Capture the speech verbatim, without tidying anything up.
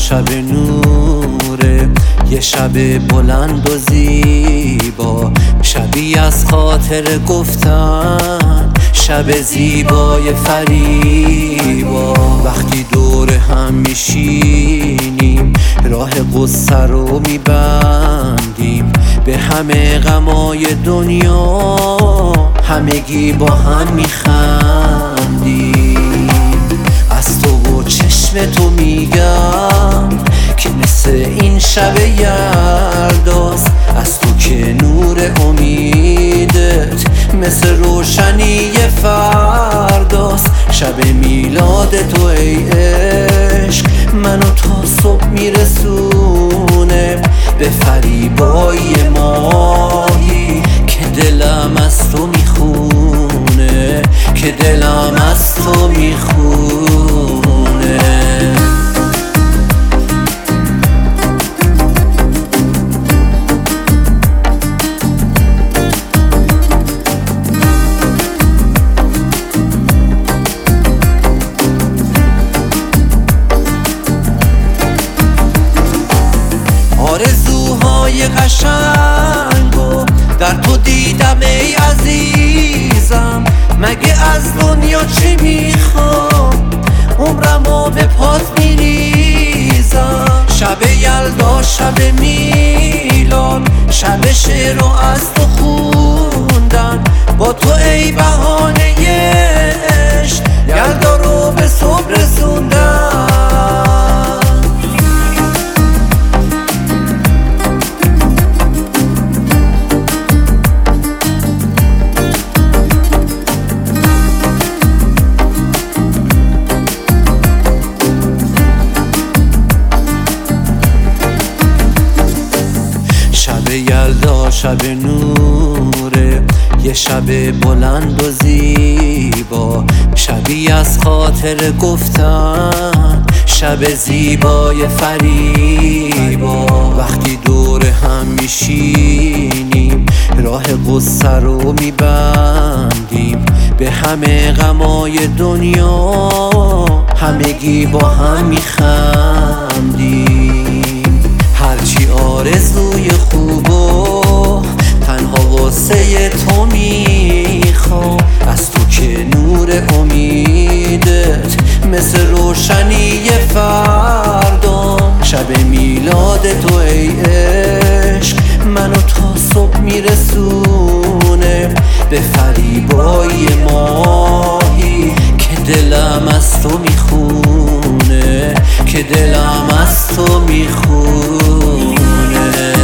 شب نوره، یه شب بلند و زیبا، شبی از خاطر گفتن، شب زیبای فریبا. وقتی دور هم میشینیم راه قصه رو میبندیم، به همه غمای دنیا همگی با هم میخندیم. از تو و چشم تو میگم که مثل این شب یلداست، از تو که نور امیدت مثل روشنی فرداست. شب میلاد تو ای عشق منو تا صبح میرسونه، به فریبای ماهی که دلم از تو میخونه، که دلم از تو میخونه. آرزوهای قشنگو در تو دیدم ای عزیزم، مگه از دنیا چی میخوام، عمرمو به پات میریزم. شب یلدا، شب میلان، شب شعر رو از تو خوندن، با تو ای بهانه عشق یلدا رو به صبح رسوندن. شب یلدا، شب نوره، یه شب بلند و زیبا، شبی از خاطر گفتن، شب زیبای فریبا. وقتی دور هم میشینیم راه قصه رو میبندیم، به همه غمای دنیا همگی با هم میخندیم. هرچی آرزوی خوب و تنها واسه تو میخوام، از تو که نور امیدت مثل روشنی فردا. شب میلاد تو ای عشق منو تا صبح میرسونه، به فریبای ماهی که دلم از تو میخونه، که دلم از تو میخونه.